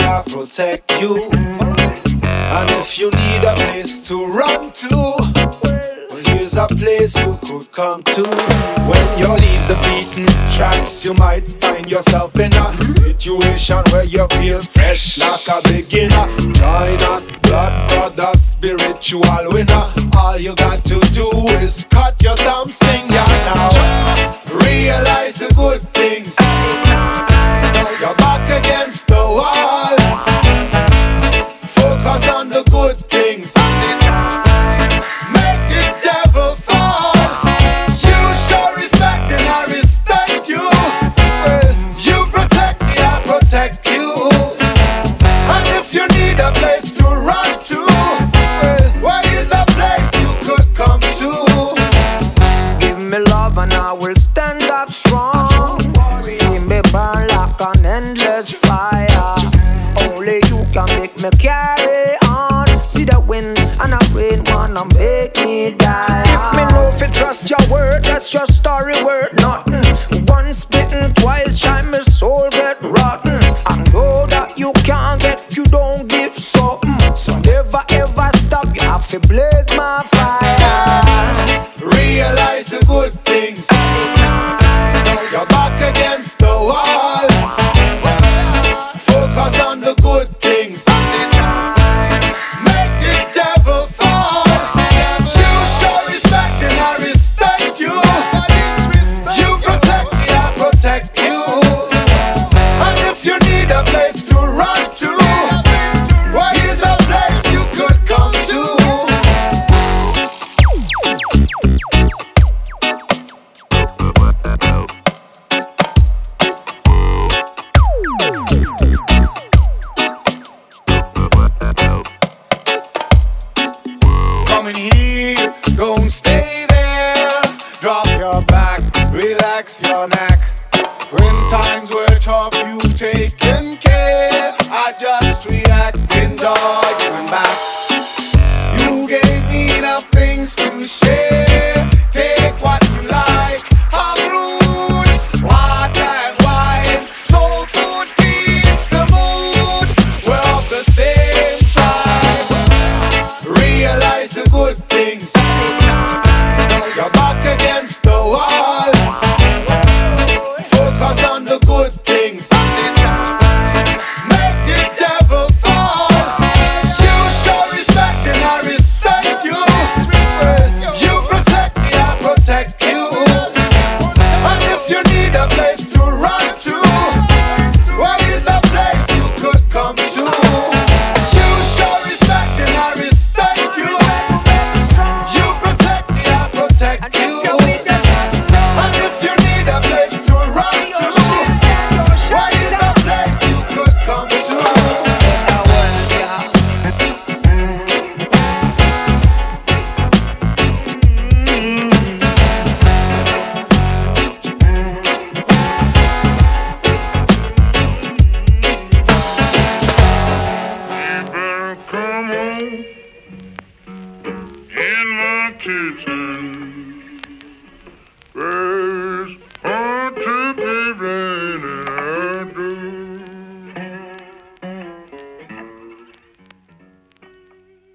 I protect you. And if you need a place to run to, well, here's a place you could come to. When you leave the beaten tracks, you might find yourself in a situation where you feel fresh like a beginner. Join us, blood brother, spiritual winner. All you got to do is cut your thumb, sing ya now. Realize the good things. You're back against the wall. Focus on the good things. Make the devil fall. You show respect and I respect you. Well, you protect me, I protect you. And if you need a place to run to, well, where is a place you could come to? Give me love and I will stand up strong. See me burn like an endless fire. Only you can make me carry on. See the wind and the rain wanna make me die. If me know if you trust your word, that's your story worth nothing. Once bitten, twice shy, my soul get rotten. I know that you can't get if you don't give something. So never ever stop, you have to blaze my fire. Realize the good things. You're back against the wall. Focus on the good things. Make the devil fall. You show respect and I respect you. You protect me, I protect you. And if you need a place to run to, where is a place you could come to? Coming here, don't stay there. Drop your back, relax your neck. When times were tough, you've taken care. I just react, enjoy giving back. You gave me enough things to share. Take what you like, have roots, water and wine. Soul food feeds the mood. We're of the same tribe. Realize the good things. You're back against the wall. Focus on the good things. Make the devil fall. You show respect and I respect you. You protect me, I protect you. And if you need a place to run to, where is a place you could come to? You show respect and I respect you. You protect me, I protect you. And if you need a place to run to, where is a place you could come to? Come on in my kitchen.